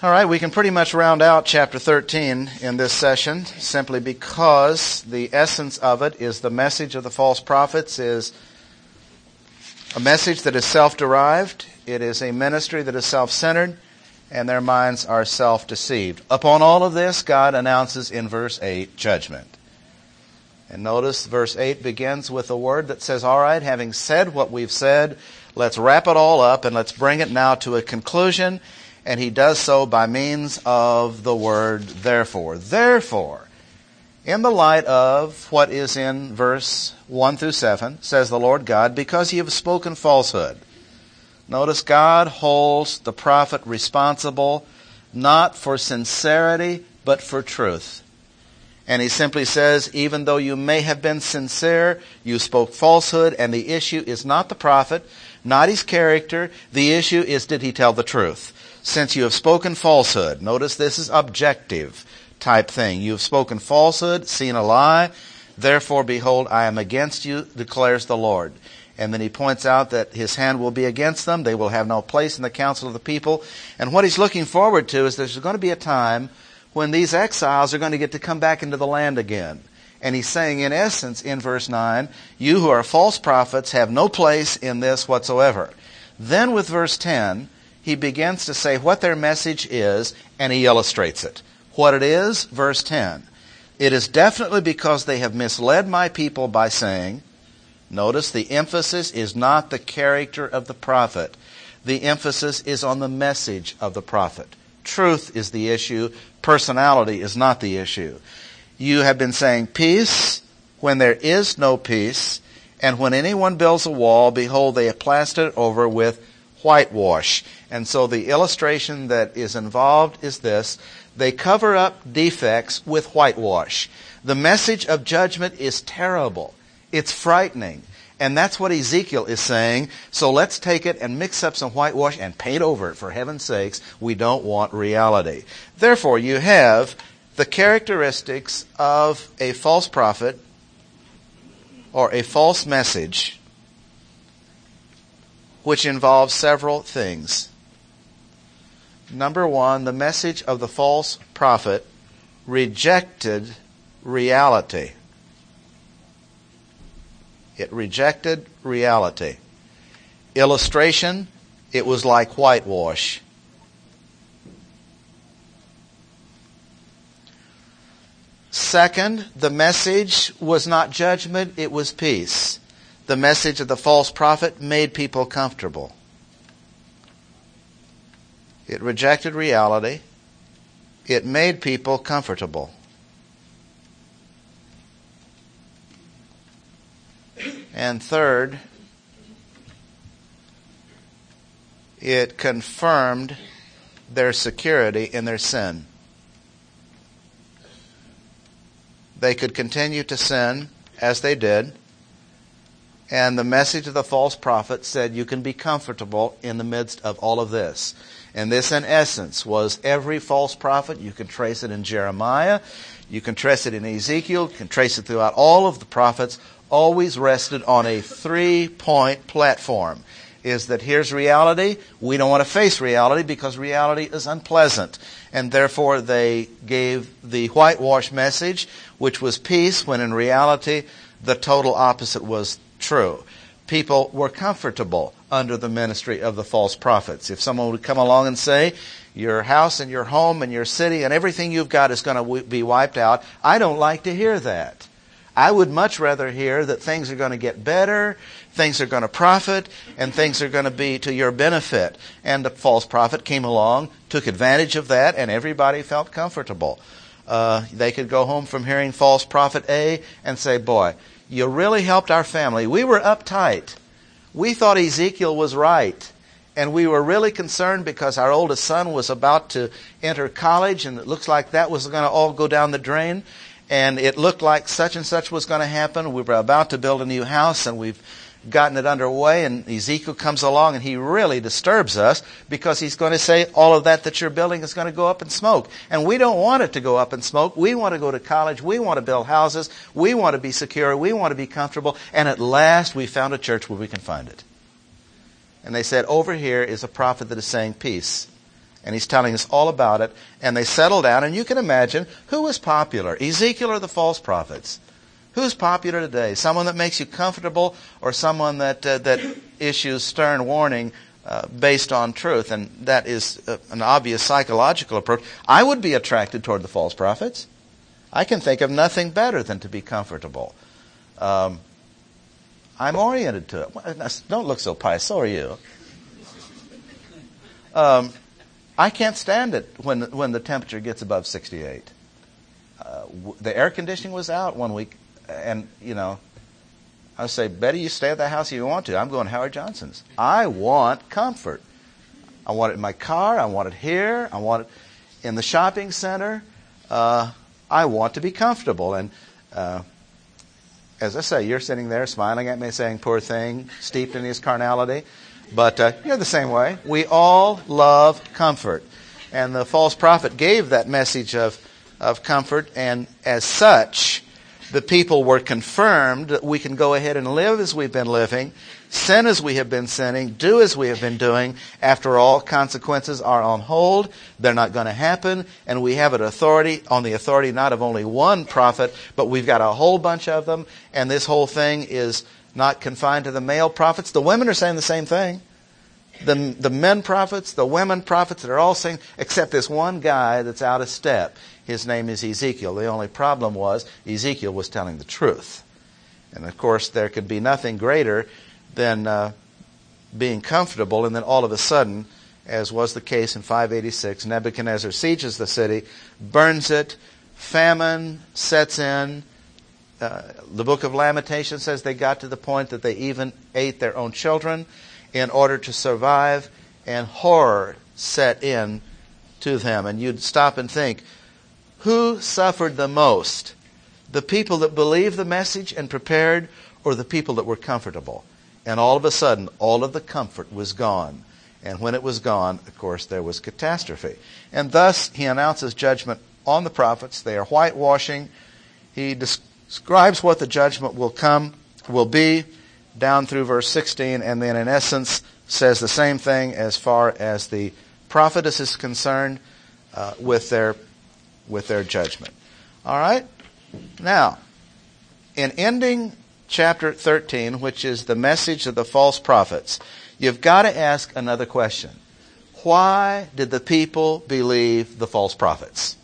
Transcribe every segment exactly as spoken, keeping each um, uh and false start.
All right, we can pretty much round out chapter thirteen in this session simply because the essence of it is the message of the false prophets is a message that is self-derived. It is a ministry that is self-centered, and their minds are self-deceived. Upon all of this, God announces in verse eight judgment. And notice verse eight begins with a word that says, all right, having said what we've said, let's wrap it all up and let's bring it now to a conclusion. And he does so by means of the word therefore. Therefore, in the light of what is in verse one through seven, says the Lord God, because ye have spoken falsehood. Notice God holds the prophet responsible not for sincerity, but for truth. And he simply says, even though you may have been sincere, you spoke falsehood, and the issue is not the prophet, not his character. The issue is, did he tell the truth? Since you have spoken falsehood, notice this is objective type thing. You have spoken falsehood, seen a lie, therefore behold, I am against you, declares the Lord. And then he points out that his hand will be against them. They will have no place in the council of the people. And what he's looking forward to is there's going to be a time when these exiles are going to get to come back into the land again. And he's saying, in essence, in verse nine, you who are false prophets have no place in this whatsoever. Then with verse ten, he begins to say what their message is, and he illustrates it. What it is, verse ten. It is definitely because they have misled my people by saying, notice the emphasis is not the character of the prophet. The emphasis is on the message of the prophet. Truth is the issue. Personality is not the issue. You have been saying peace when there is no peace, and when anyone builds a wall, behold, they have plastered it over with whitewash. And so the illustration that is involved is this. They cover up defects with whitewash. The message of judgment is terrible. It's frightening. And that's what Ezekiel is saying. So let's take it and mix up some whitewash and paint over it. For heaven's sakes, we don't want reality. Therefore, you have the characteristics of a false prophet or a false message, which involves several things. Number one, the message of the false prophet rejected reality. It rejected reality. Illustration, it was like whitewash. Second, the message was not judgment, it was peace. The message of the false prophet made people comfortable. It rejected reality. It made people comfortable. And third, it confirmed their security in their sin. They could continue to sin as they did. And the message of the false prophet said you can be comfortable in the midst of all of this. And this, in essence, was every false prophet. You can trace it in Jeremiah. You can trace it in Ezekiel. You can trace it throughout all of the prophets. Always rested on a three-point platform. Is that here's reality. We don't want to face reality because reality is unpleasant. And therefore they gave the whitewash message, which was peace, when in reality the total opposite was true. People were comfortable under the ministry of the false prophets. If someone would come along and say, your house and your home and your city and everything you've got is going to be wiped out, I don't like to hear that. I would much rather hear that things are going to get better, things are going to profit, and things are going to be to your benefit. And the false prophet came along, took advantage of that, and everybody felt comfortable. Uh, they could go home from hearing false prophet A and say, boy, you really helped our family. We were uptight. We thought Ezekiel was right. And we were really concerned because our oldest son was about to enter college, and it looks like that was going to all go down the drain. And it looked like such and such was going to happen. We were about to build a new house, and we've gotten it underway. And Ezekiel comes along, and he really disturbs us because he's going to say all of that that you're building is going to go up in smoke. And we don't want it to go up in smoke. We want to go to college. We want to build houses. We want to be secure. We want to be comfortable. And at last, we found a church where we can find it. And they said, over here is a prophet that is saying peace. And he's telling us all about it. And they settle down. And you can imagine who was popular, Ezekiel or the false prophets? Who's popular today? Someone that makes you comfortable, or someone that uh, that issues stern warning uh, based on truth? And that is uh, an obvious psychological approach. I would be attracted toward the false prophets. I can think of nothing better than to be comfortable. Um, I'm oriented to it. Don't look so pious. So are you. Um, I can't stand it when when the temperature gets above sixty-eight. Uh, w- the air conditioning was out one week, and you know, I would say, Betty, you stay at that house if you want to. I'm going to Howard Johnson's. I want comfort. I want it in my car. I want it here. I want it in the shopping center. Uh, I want to be comfortable. And uh, as I say, you're sitting there smiling at me, saying, "Poor thing, steeped in his carnality." But uh, you're the same way. We all love comfort. And the false prophet gave that message of, of comfort. And as such, the people were confirmed that we can go ahead and live as we've been living, sin as we have been sinning, do as we have been doing. After all, consequences are on hold. They're not going to happen. And we have an authority, on the authority not of only one prophet, but we've got a whole bunch of them. And this whole thing is not confined to the male prophets. The women are saying the same thing. The, the men prophets, the women prophets, they're all saying, except this one guy that's out of step. His name is Ezekiel. The only problem was Ezekiel was telling the truth. And of course, there could be nothing greater than uh, being comfortable, and then all of a sudden, as was the case in five eighty-six, Nebuchadnezzar sieges the city, burns it, famine sets in. Uh, the book of Lamentations says they got to the point that they even ate their own children in order to survive, and horror set in to them. And you'd stop and think, who suffered the most? The people that believed the message and prepared, or the people that were comfortable? And all of a sudden, all of the comfort was gone. And when it was gone, of course, there was catastrophe. And thus, he announces judgment on the prophets. They are whitewashing. He describes what the judgment will come, will be, down through verse sixteen, and then in essence says the same thing as far as the prophetess is concerned uh, with their with their judgment. All right? Now, in ending chapter thirteen, which is the message of the false prophets, you've got to ask another question. Why did the people believe the false prophets?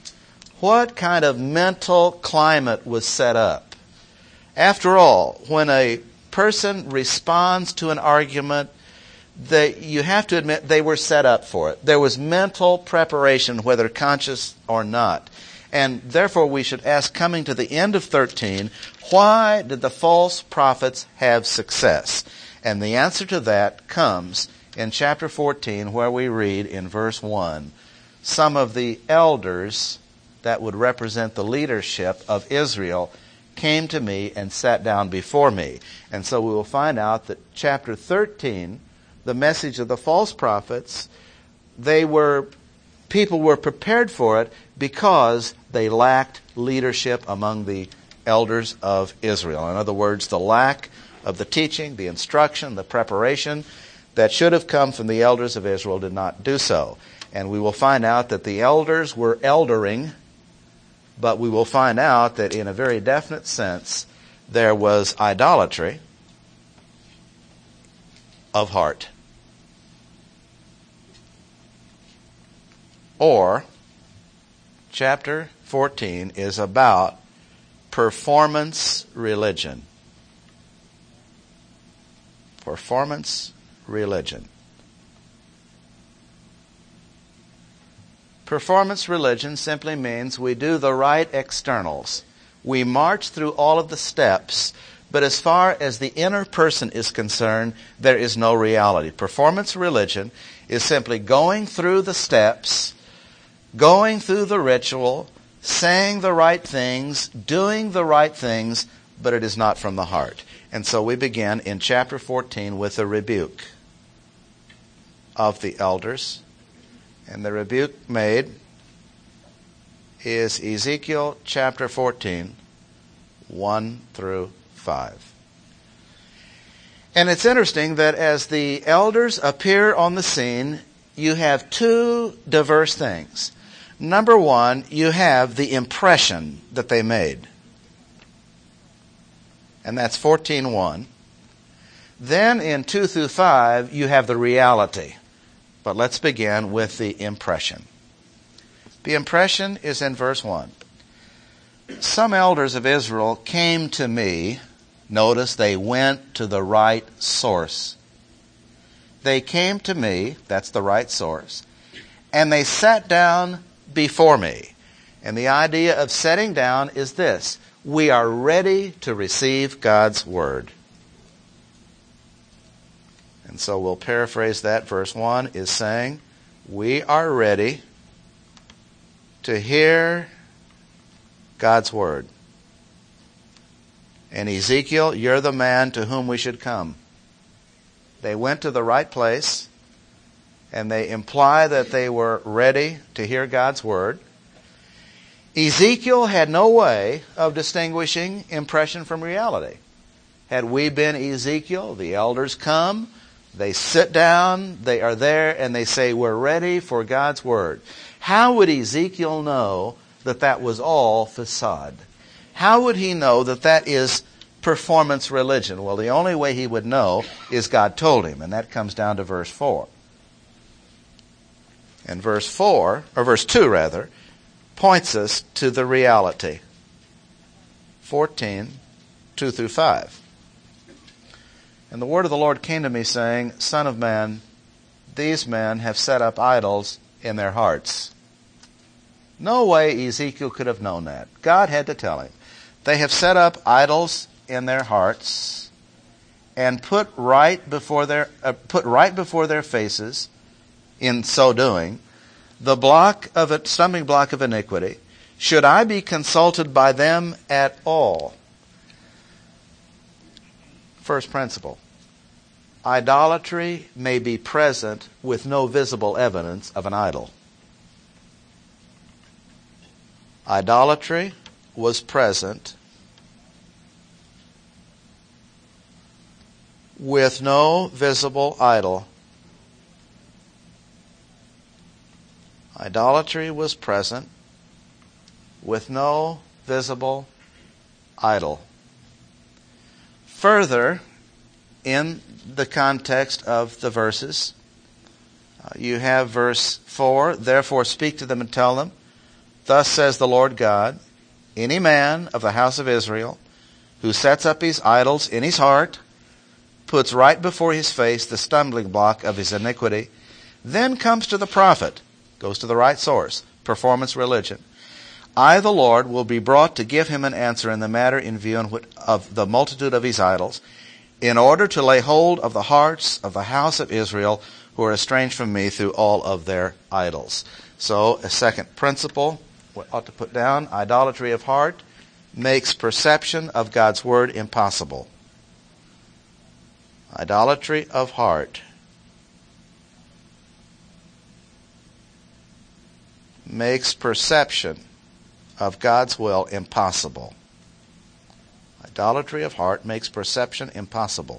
What kind of mental climate was set up? After all, when a person responds to an argument, they, you have to admit they were set up for it. There was mental preparation, whether conscious or not. And therefore we should ask, coming to the end of thirteen, why did the false prophets have success? And the answer to that comes in chapter fourteen, where we read in verse one, some of the elders that would represent the leadership of Israel came to me and sat down before me. And so we will find out that chapter thirteen, the message of the false prophets, they were, people were prepared for it because they lacked leadership among the elders of Israel. In other words, the lack of the teaching, the instruction, the preparation that should have come from the elders of Israel did not do so. And we will find out that the elders were eldering, but we will find out that in a very definite sense, there was idolatry of heart. Or, chapter fourteen is about performance religion. Performance religion. Performance religion simply means we do the right externals. We march through all of the steps, but as far as the inner person is concerned, there is no reality. Performance religion is simply going through the steps, going through the ritual, saying the right things, doing the right things, but it is not from the heart. And so we begin in chapter fourteen with a rebuke of the elders. And the rebuke made is Ezekiel chapter fourteen, one through five. And it's interesting that as the elders appear on the scene you have two diverse things. Number one, you have the impression that they made. And that's fourteen one. Then in two through five, you have the reality. But let's begin with the impression. The impression is in verse one. Some elders of Israel came to me. Notice they went to the right source. They came to me, that's the right source, and they sat down before me. And the idea of setting down is this: we are ready to receive God's word. And so we'll paraphrase that. Verse one is saying, we are ready to hear God's word. And Ezekiel, you're the man to whom we should come. They went to the right place, and they imply that they were ready to hear God's word. Ezekiel had no way of distinguishing impression from reality. Had we been Ezekiel, the elders come, they sit down, they are there, and they say, we're ready for God's word. How would Ezekiel know that that was all facade? How would he know that that is performance religion? Well, the only way he would know is God told him, and that comes down to verse four. And verse four, or verse two rather, points us to the reality. fourteen, two through five. And the word of the Lord came to me, saying, Son of man, these men have set up idols in their hearts. No way Ezekiel could have known that. God had to tell him. They have set up idols in their hearts and put right before their uh, put right before their faces, in so doing, the block of a stumbling block of iniquity. Should I be consulted by them at all? First principle. Idolatry may be present with no visible evidence of an idol. Idolatry was present with no visible idol. Idolatry was present with no visible idol. Further, in the context of the verses, uh, you have verse four, therefore speak to them and tell them, thus says the Lord God, any man of the house of Israel who sets up his idols in his heart, puts right before his face the stumbling block of his iniquity, then comes to the prophet, goes to the right source, performance religion. I, the Lord, will be brought to give him an answer in the matter in view of the multitude of his idols, in order to lay hold of the hearts of the house of Israel who are estranged from me through all of their idols. So, a second principle we ought to put down, idolatry of heart makes perception of God's word impossible. Idolatry of heart makes perception of God's will impossible. Idolatry of heart makes perception impossible.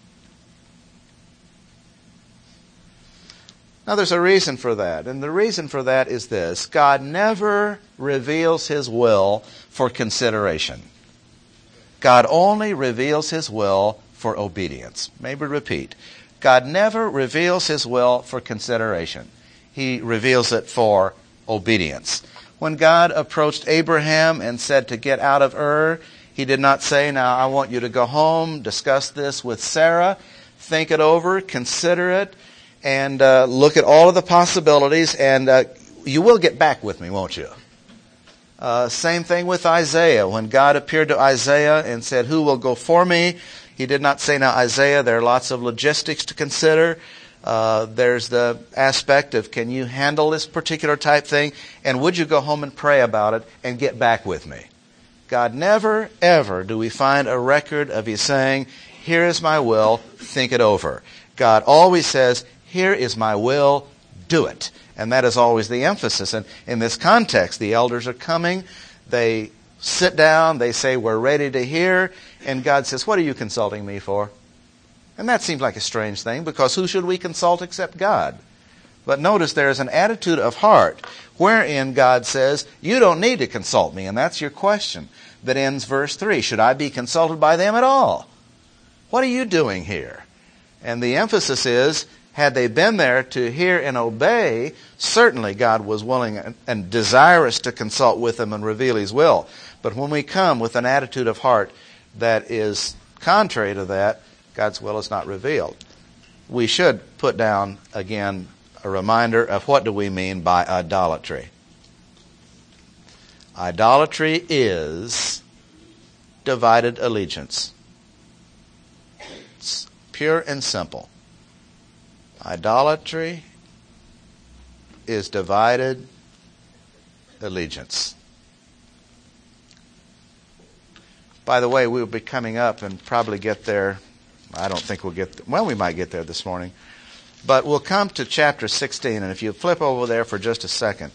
Now there's a reason for that, and the reason for that is this. God never reveals his will for consideration. God only reveals his will for obedience. Maybe repeat. God never reveals his will for consideration. He reveals it for obedience. When God approached Abraham and said to get out of Ur, he did not say, now I want you to go home, discuss this with Sarah, think it over, consider it, and uh, look at all of the possibilities, and uh, you will get back with me, won't you? Uh, same thing with Isaiah. When God appeared to Isaiah and said, who will go for me? He did not say, now Isaiah, there are lots of logistics to consider. Uh, there's the aspect of, can you handle this particular type thing? And would you go home and pray about it and get back with me? God never, ever do we find a record of his saying, here is my will, think it over. God always says, here is my will, do it. And that is always the emphasis. And in this context, the elders are coming, they sit down, they say, we're ready to hear, and God says, what are you consulting me for? And that seems like a strange thing, because who should we consult except God? But notice there is an attitude of heart wherein God says, you don't need to consult me. And that's your question that ends verse three. Should I be consulted by them at all? What are you doing here? And the emphasis is, had they been there to hear and obey, certainly God was willing and desirous to consult with them and reveal His will. But when we come with an attitude of heart that is contrary to that, God's will is not revealed. We should put down, again, a reminder of what do we mean by idolatry. Idolatry is divided allegiance. It's pure and simple. Idolatry is divided allegiance. By the way, we'll be coming up and probably get there. I don't think we'll get, well, we might get there this morning. But we'll come to chapter sixteen, and if you flip over there for just a second.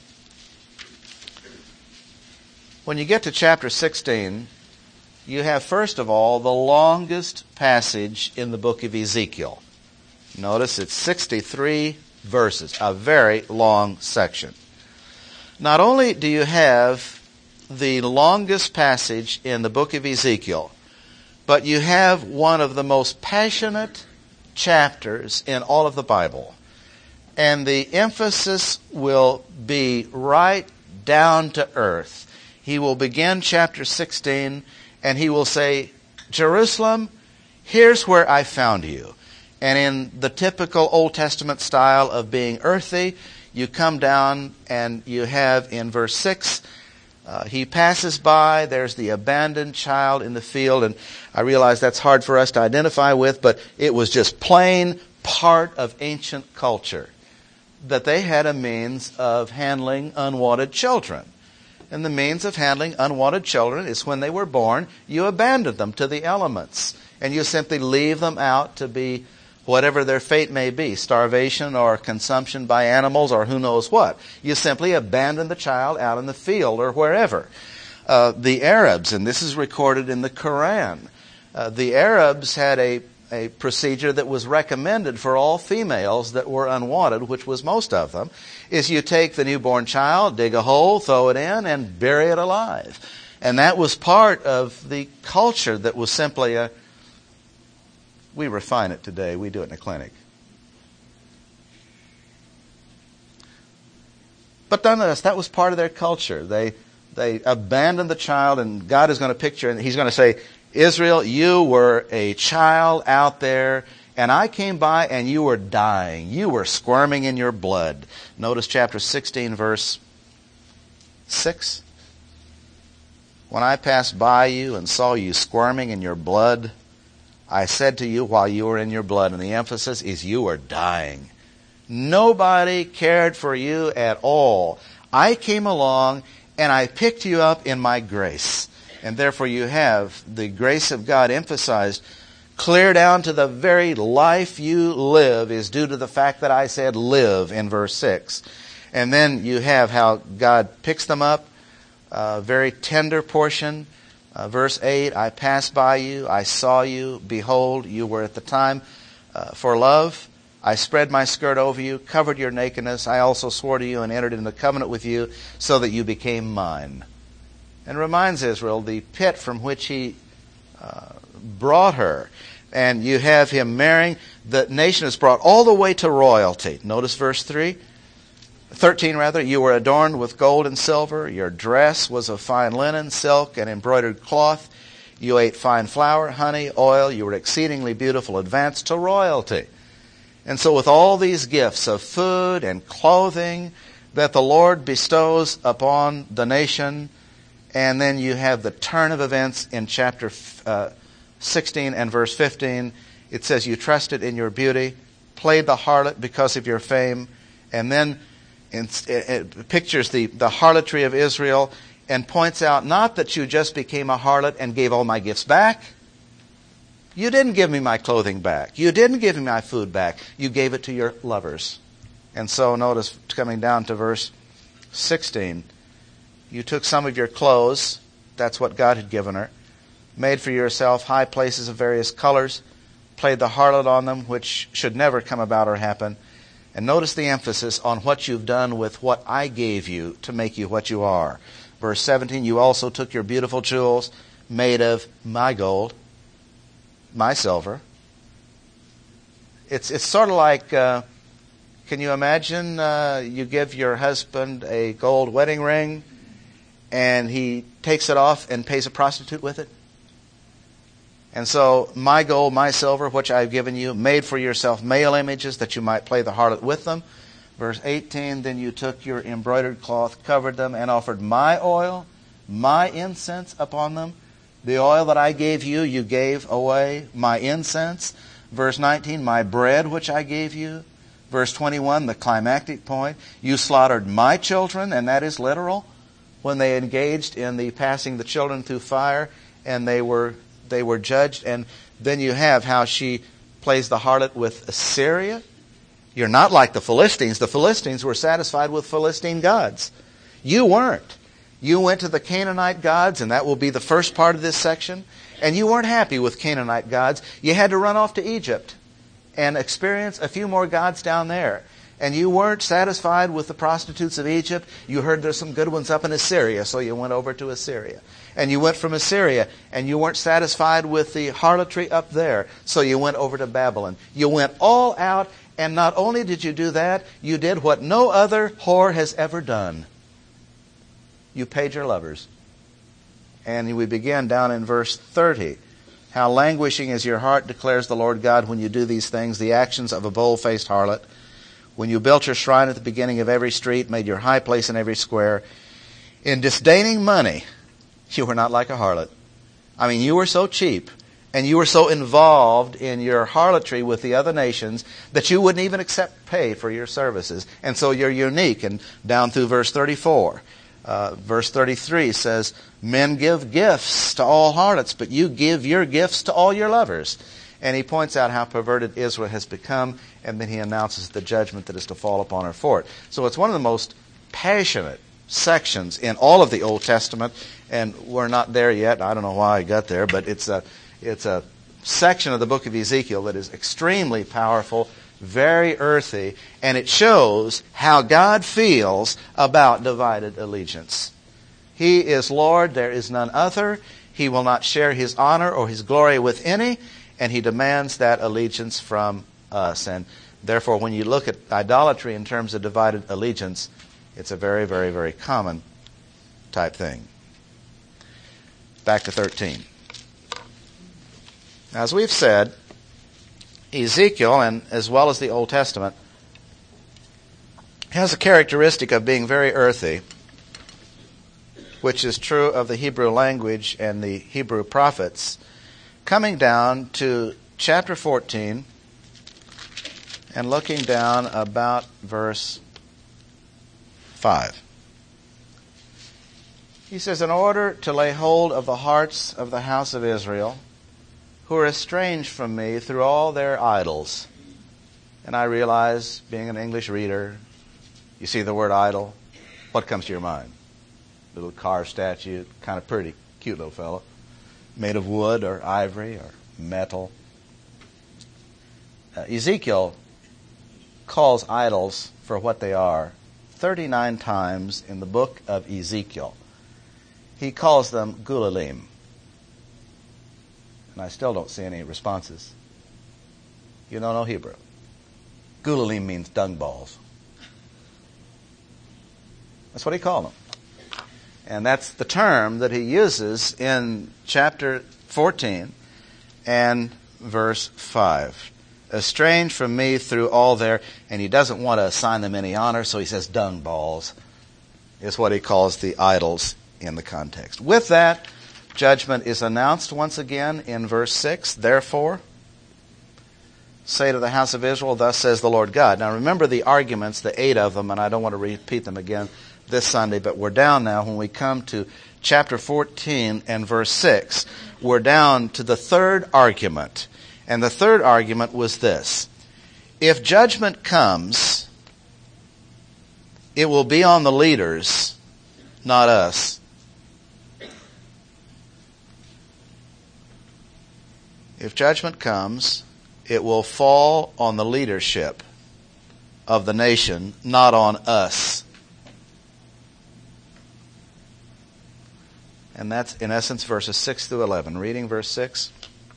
When you get to chapter sixteen, you have, first of all, the longest passage in the book of Ezekiel. Notice it's sixty-three verses, a very long section. Not only do you have the longest passage in the book of Ezekiel, but you have one of the most passionate chapters in all of the Bible. And the emphasis will be right down to earth. He will begin chapter sixteen and he will say, Jerusalem, here's where I found you. And in the typical Old Testament style of being earthy, you come down and you have in verse six, Uh, he passes by, there's the abandoned child in the field, and I realize that's hard for us to identify with, but it was just plain part of ancient culture that they had a means of handling unwanted children. And the means of handling unwanted children is when they were born, you abandon them to the elements, and you simply leave them out to be whatever their fate may be, starvation or consumption by animals or who knows what. You simply abandon the child out in the field or wherever. Uh, the Arabs, and this is recorded in the Quran, uh, the Arabs had a, a procedure that was recommended for all females that were unwanted, which was most of them, is you take the newborn child, dig a hole, throw it in, and bury it alive. And that was part of the culture that was simply a We refine it today. We do it in a clinic. But nonetheless, that was part of their culture. They they abandoned the child, and God is going to picture, and He's going to say, Israel, you were a child out there, and I came by, and you were dying. You were squirming in your blood. Notice chapter sixteen, verse six. When I passed by you and saw you squirming in your blood, I said to you while you were in your blood, and the emphasis is you were dying. Nobody cared for you at all. I came along and I picked you up in my grace. And therefore you have the grace of God emphasized clear down to the very life you live is due to the fact that I said live in verse six. And then you have how God picks them up, a very tender portion. Uh, verse eight, I passed by you, I saw you, behold, you were at the time uh, for love. I spread my skirt over you, covered your nakedness. I also swore to you and entered into covenant with you so that you became mine. And reminds Israel the pit from which he uh, brought her. And you have him marrying. The nation is brought all the way to royalty. Notice verse three. thirteen rather, you were adorned with gold and silver. Your dress was of fine linen, silk, and embroidered cloth. You ate fine flour, honey, oil. You were exceedingly beautiful, advanced to royalty. And so with all these gifts of food and clothing that the Lord bestows upon the nation, and then you have the turn of events in chapter uh, sixteen and verse fifteen. It says you trusted in your beauty, played the harlot because of your fame, and then it, it pictures the, the harlotry of Israel and points out not that you just became a harlot and gave all my gifts back. You didn't give me my clothing back. You didn't give me my food back. You gave it to your lovers. And so notice coming down to verse sixteen. You took some of your clothes, that's what God had given her, made for yourself high places of various colors, played the harlot on them, which should never come about or happen. And notice the emphasis on what you've done with what I gave you to make you what you are. Verse seventeen, you also took your beautiful jewels made of my gold, my silver. It's it's sort of like, uh, can you imagine uh, you give your husband a gold wedding ring and he takes it off and pays a prostitute with it? And so, my gold, my silver, which I have given you, made for yourself male images that you might play the harlot with them. Verse eighteen, then you took your embroidered cloth, covered them, and offered my oil, my incense upon them. The oil that I gave you, you gave away my incense. Verse nineteen, my bread which I gave you. Verse twenty-one, the climactic point, you slaughtered my children, and that is literal, when they engaged in the passing the children through fire, and they were they were judged. And then you have how she plays the harlot with Assyria. You're not like the Philistines. The Philistines were satisfied with Philistine gods. You weren't. You went to the Canaanite gods, and that will be the first part of this section, and you weren't happy with Canaanite gods. You had to run off to Egypt and experience a few more gods down there. And you weren't satisfied with the prostitutes of Egypt. You heard there's some good ones up in Assyria, so you went over to Assyria. And you went from Assyria, and you weren't satisfied with the harlotry up there, so you went over to Babylon. You went all out, and not only did you do that, you did what no other whore has ever done. You paid your lovers. And we begin down in verse thirty. How languishing is your heart, declares the Lord God, when you do these things, the actions of a bold-faced harlot. When you built your shrine at the beginning of every street, made your high place in every square. In disdaining money, you were not like a harlot. I mean, you were so cheap, and you were so involved in your harlotry with the other nations that you wouldn't even accept pay for your services. And so you're unique. And down through verse thirty-four, uh, verse thirty-three says, men give gifts to all harlots, but you give your gifts to all your lovers. And he points out how perverted Israel has become, and then he announces the judgment that is to fall upon her for it. So it's one of the most passionate sections in all of the Old Testament, and we're not there yet. I don't know why I got there, but it's a it's a section of the book of Ezekiel that is extremely powerful, very earthy, and it shows how God feels about divided allegiance. He is Lord, there is none other. He will not share his honor or his glory with any, and he demands that allegiance from us. And therefore, when you look at idolatry in terms of divided allegiance, it's a very, very, very common type thing. Back to thirteen. Now, as we've said, Ezekiel, and as well as the Old Testament, has a characteristic of being very earthy, which is true of the Hebrew language and the Hebrew prophets. Coming down to chapter fourteen and looking down about verse five. He says, in order to lay hold of the hearts of the house of Israel, who are estranged from me through all their idols. And I realize, being an English reader, you see the word idol, what comes to your mind? Little carved statue, kind of pretty, cute little fellow, made of wood or ivory or metal. Uh, Ezekiel calls idols for what they are thirty-nine times in the book of Ezekiel. He calls them gulalim. And I still don't see any responses. You don't know Hebrew. Gulalim means dung balls. That's what he called them. And that's the term that he uses in chapter fourteen and verse five. Estranged from me through all their, and he doesn't want to assign them any honor, so he says dung balls is what he calls the idols in the context. With that, judgment is announced once again in verse six. Therefore, say to the house of Israel, thus says the Lord God. Now remember the arguments, the eight of them, and I don't want to repeat them again this Sunday, but we're down now when we come to chapter fourteen and verse six. We're down to the third argument. And the third argument was this. If judgment comes, it will be on the leaders, not us. If judgment comes, it will fall on the leadership of the nation, not on us. And that's, in essence, verses six through eleven. Reading verse six.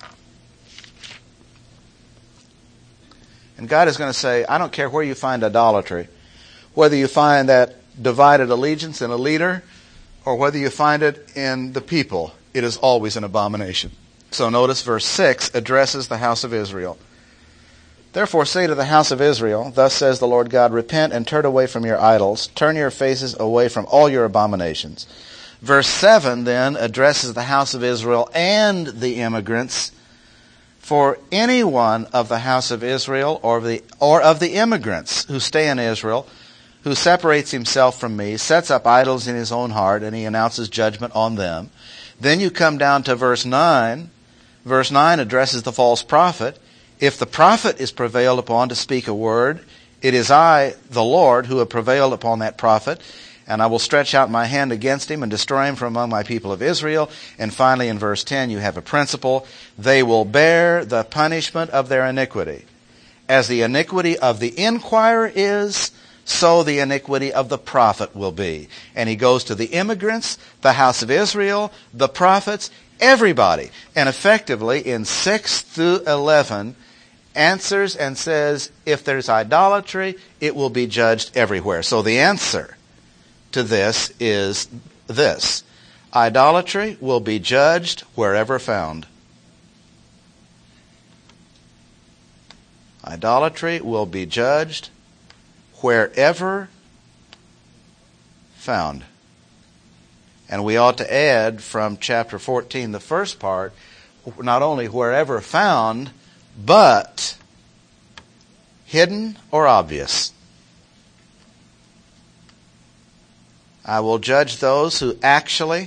And God is going to say, I don't care where you find idolatry, whether you find that divided allegiance in a leader or whether you find it in the people, it is always an abomination. So notice verse six addresses the house of Israel. Therefore say to the house of Israel, thus says the Lord God, repent and turn away from your idols, turn your faces away from all your abominations. Verse seven then addresses the house of Israel and the immigrants. For anyone of the house of Israel or of the, or of the immigrants who stay in Israel, who separates himself from me, sets up idols in his own heart, and he announces judgment on them. Then you come down to verse nine. Verse nine addresses the false prophet. If the prophet is prevailed upon to speak a word, it is I, the Lord, who have prevailed upon that prophet, and I will stretch out my hand against him and destroy him from among my people of Israel. And finally, in verse ten, you have a principle. They will bear the punishment of their iniquity. As the iniquity of the inquirer is, so the iniquity of the prophet will be. And he goes to the immigrants, the house of Israel, the prophets, everybody. And effectively, in six through eleven, answers and says, if there's idolatry, it will be judged everywhere. So the answer to this is this. Idolatry will be judged wherever found. Idolatry will be judged wherever found. And we ought to add from chapter fourteen, the first part, not only wherever found, but hidden or obvious. I will judge those who actually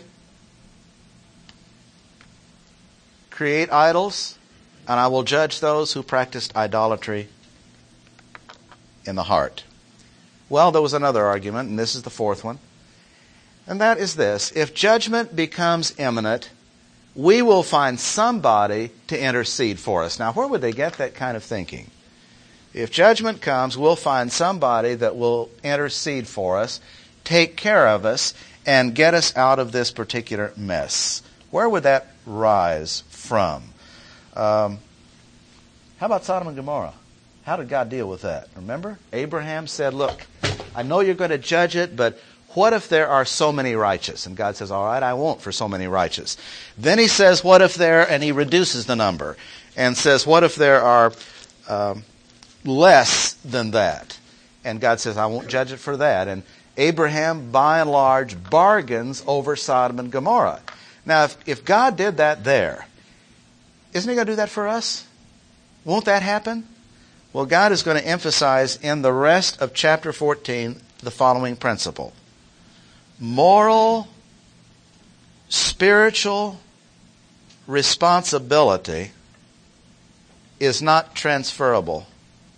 create idols, and I will judge those who practiced idolatry in the heart. Well, there was another argument, and this is the fourth one. And that is this. If judgment becomes imminent, we will find somebody to intercede for us. Now, where would they get that kind of thinking? If judgment comes, we'll find somebody that will intercede for us, take care of us, and get us out of this particular mess. Where would that rise from? Um, how about Sodom and Gomorrah? How did God deal with that? Remember? Abraham said, look, I know you're going to judge it, but what if there are so many righteous? And God says, all right, I won't for so many righteous. Then he says, what if there, and he reduces the number, and says, what if there are um, less than that? And God says, I won't judge it for that. And Abraham, by and large, bargains over Sodom and Gomorrah. Now, if, if God did that there, isn't he going to do that for us? Won't that happen? Well, God is going to emphasize in the rest of chapter fourteen the following principle. Moral, spiritual responsibility is not transferable.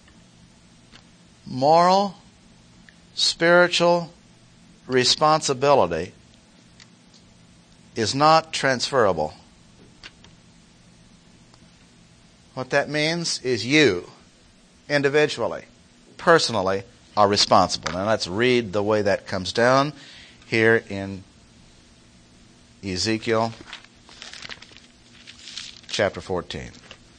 Moral, spiritual responsibility is not transferable. What that means is you, individually, personally, are responsible. Now let's read the way that comes down here in Ezekiel chapter fourteen.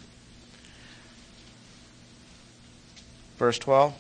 Verse twelve.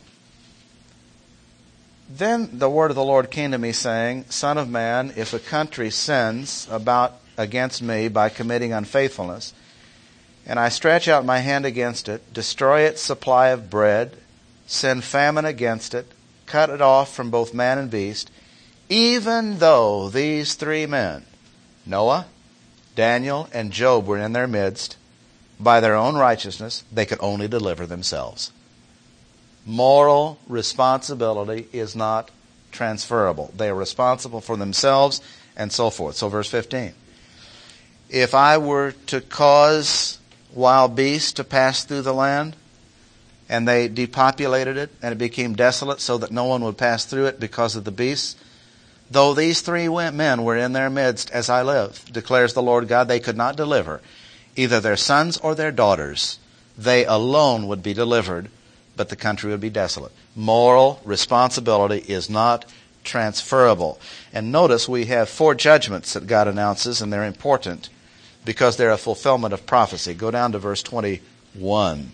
Then the word of the Lord came to me, saying, Son of man, if a country sins about against me by committing unfaithfulness, and I stretch out my hand against it, destroy its supply of bread, send famine against it, cut it off from both man and beast, even though these three men, Noah, Daniel, and Job, were in their midst, by their own righteousness, they could only deliver themselves. Moral responsibility is not transferable. They are responsible for themselves and so forth. So verse fifteen. If I were to cause wild beasts to pass through the land, and they depopulated it, and it became desolate so that no one would pass through it because of the beasts, though these three men were in their midst, as I live, declares the Lord God, they could not deliver either their sons or their daughters. They alone would be delivered. but the country would be desolate. Moral responsibility is not transferable. And notice we have four judgments that God announces, and they're important because they're a fulfillment of prophecy. Go down to verse twenty-one.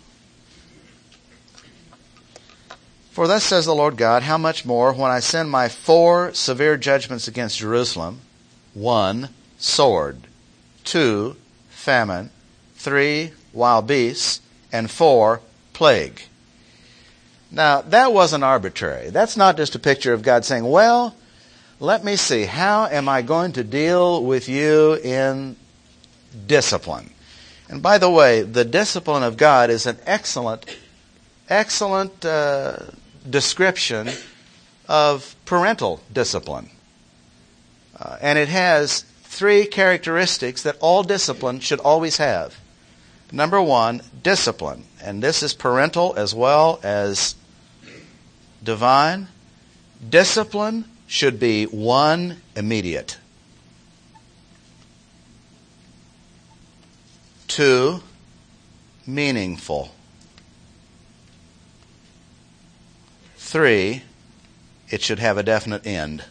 For thus says the Lord God, how much more when I send my four severe judgments against Jerusalem, one, sword, two, famine, three, wild beasts, and four, plague. Now, that wasn't arbitrary. That's not just a picture of God saying, well, let me see, how am I going to deal with you in discipline? And by the way, the discipline of God is an excellent, excellent uh, description of parental discipline. Uh, and it has three characteristics that all discipline should always have. Number one, discipline. And this is parental as well as divine. Discipline should be, one, immediate. Two, meaningful. Three, it should have a definite end.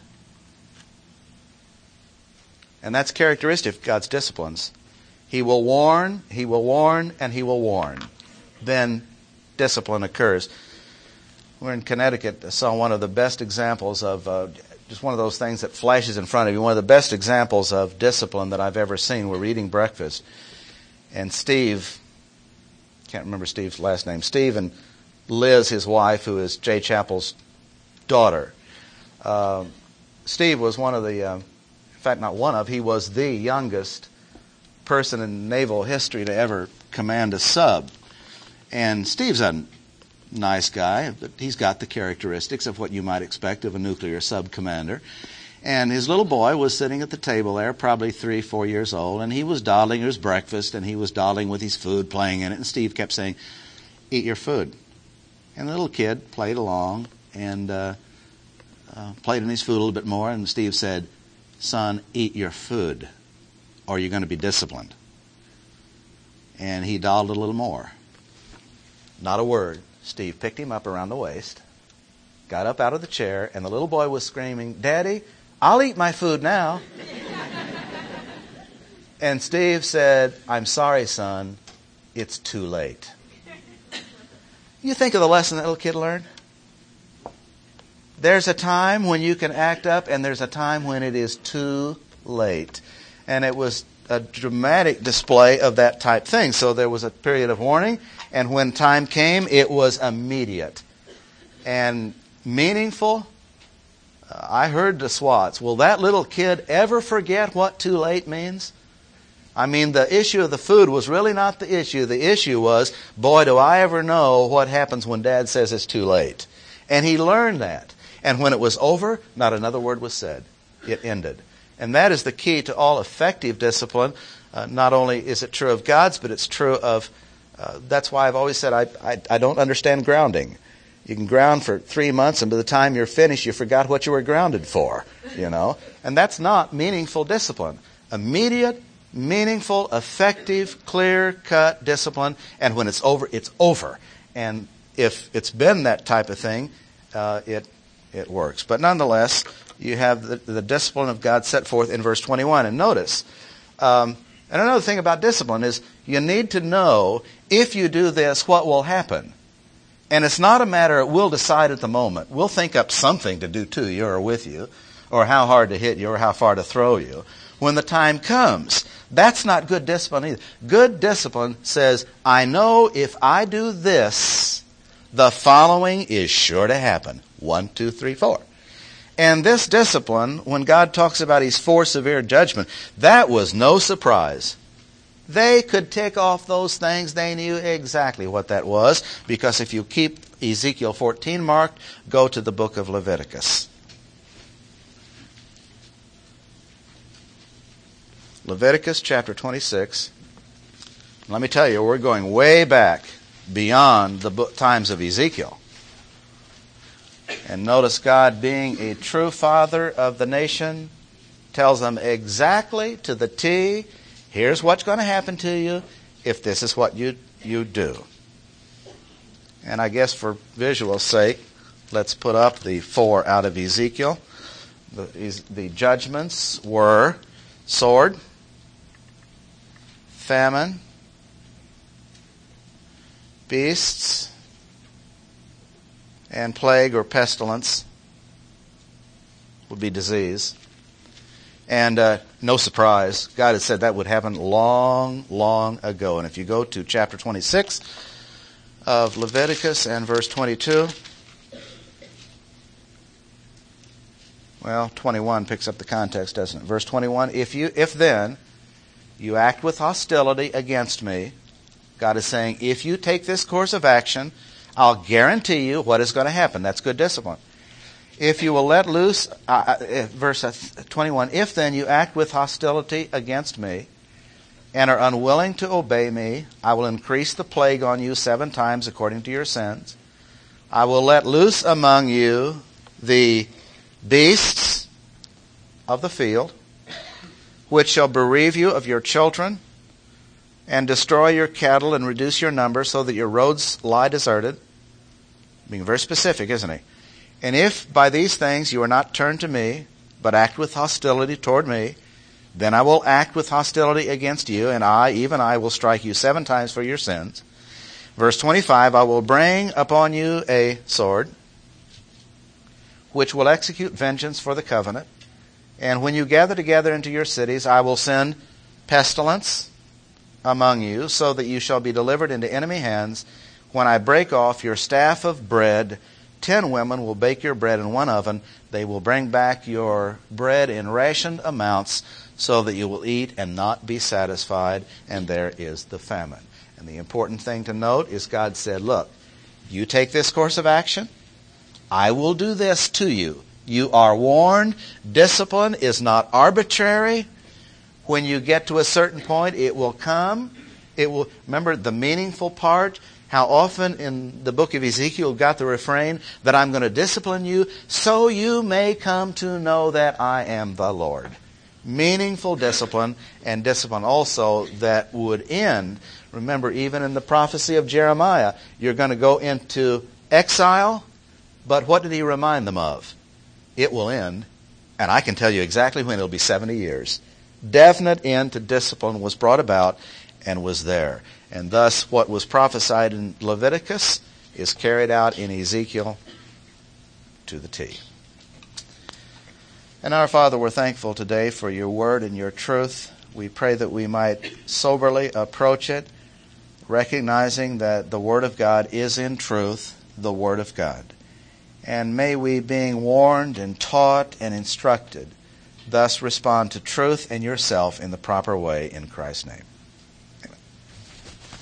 And that's characteristic of God's disciplines. He will warn, He will warn, and He will warn. Then discipline occurs. We're in Connecticut. I saw one of the best examples of, uh, just one of those things that flashes in front of you, one of the best examples of discipline that I've ever seen. We're eating breakfast. And Steve, can't remember Steve's last name, Steve and Liz, his wife, who is Jay Chappell's daughter. Uh, Steve was one of the, uh, in fact, not one of, he was the youngest person in naval history to ever command a sub. And Steve's a nice guy, but he's got the characteristics of what you might expect of a nuclear sub commander. And his little boy was sitting at the table there, probably three, four years old, and he was dawdling his breakfast, and he was dawdling with his food, playing in it, and Steve kept saying, eat your food. And the little kid played along and uh, uh, played in his food a little bit more, and Steve said, son, eat your food, or you're going to be disciplined. And he dawdled a little more. Not a word. Steve picked him up around the waist, got up out of the chair, and the little boy was screaming, Daddy, I'll eat my food now. And Steve said, I'm sorry, son, it's too late. You think of the lesson that little kid learned? There's a time when you can act up, and there's a time when it is too late. And it was a dramatic display of that type thing. So there was a period of warning, and when time came, it was immediate and meaningful. Uh, I heard the swats. Will that little kid ever forget what too late means? I mean, the issue of the food was really not the issue. The issue was, boy, do I ever know what happens when Dad says it's too late. And he learned that. And when it was over, not another word was said. It ended. And that is the key to all effective discipline. Uh, not only is it true of God's, but it's true of, uh, that's why I've always said I, I, I don't understand grounding. You can ground for three months, and by the time you're finished, you forgot what you were grounded for, you know. And that's not meaningful discipline. Immediate, meaningful, effective, clear-cut discipline, and when it's over, it's over. And if it's been that type of thing, uh, it it works. But nonetheless, you have the, the discipline of God set forth in verse twenty-one. And notice, um, and another thing about discipline is you need to know, if you do this, what will happen. And it's not a matter of we'll decide at the moment. We'll think up something to do to you or with you, or how hard to hit you or how far to throw you. When the time comes, that's not good discipline either. Good discipline says, I know if I do this, the following is sure to happen. One, two, three, four. And this discipline, when God talks about His four severe judgments, that was no surprise. They could tick off those things. They knew exactly what that was. Because if you keep Ezekiel fourteen marked, go to the book of Leviticus. Leviticus chapter twenty-six. Let me tell you, we're going way back beyond the book, times of Ezekiel. And notice God, being a true father of the nation, tells them exactly to the T, here's what's going to happen to you if this is what you, you do. And I guess for visual sake, let's put up the four out of Ezekiel. The, the judgments were sword, famine, beasts, and plague or pestilence would be disease. And uh, no surprise, God had said that would happen long, long ago. And if you go to chapter twenty-six of Leviticus and verse twenty-two, well, twenty-one picks up the context, doesn't it? Verse twenty-one, if you, if then you act with hostility against me, God is saying, if you take this course of action, I'll guarantee you what is going to happen. That's good discipline. If you will let loose, uh, verse twenty-one, if then you act with hostility against me and are unwilling to obey me, I will increase the plague on you seven times according to your sins. I will let loose among you the beasts of the field, which shall bereave you of your children and destroy your cattle and reduce your number so that your roads lie deserted. Being very specific, isn't he? And if by these things you are not turned to me, but act with hostility toward me, then I will act with hostility against you, and I, even I, will strike you seven times for your sins. Verse twenty-five, I will bring upon you a sword, which will execute vengeance for the covenant. And when you gather together into your cities, I will send pestilence among you, so that you shall be delivered into enemy hands. When I break off your staff of bread, ten women will bake your bread in one oven. They will bring back your bread in rationed amounts, so that you will eat and not be satisfied, and there is the famine. And the important thing to note is God said, look, you take this course of action, I will do this to you. You are warned. Discipline is not arbitrary. When you get to a certain point, it will come. It will. Remember the meaningful part? How often in the book of Ezekiel you've got the refrain that I'm going to discipline you so you may come to know that I am the Lord. Meaningful discipline, and discipline also that would end. Remember, even in the prophecy of Jeremiah, you're going to go into exile, but what did he remind them of? It will end, and I can tell you exactly when. It'll be seventy years. Definite end to discipline was brought about and was there. And thus what was prophesied in Leviticus is carried out in Ezekiel to the T. And our Father, we're thankful today for your word and your truth. We pray that we might soberly approach it, recognizing that the word of God is in truth the word of God. And may we, being warned and taught and instructed, thus respond to truth and yourself in the proper way in Christ's name.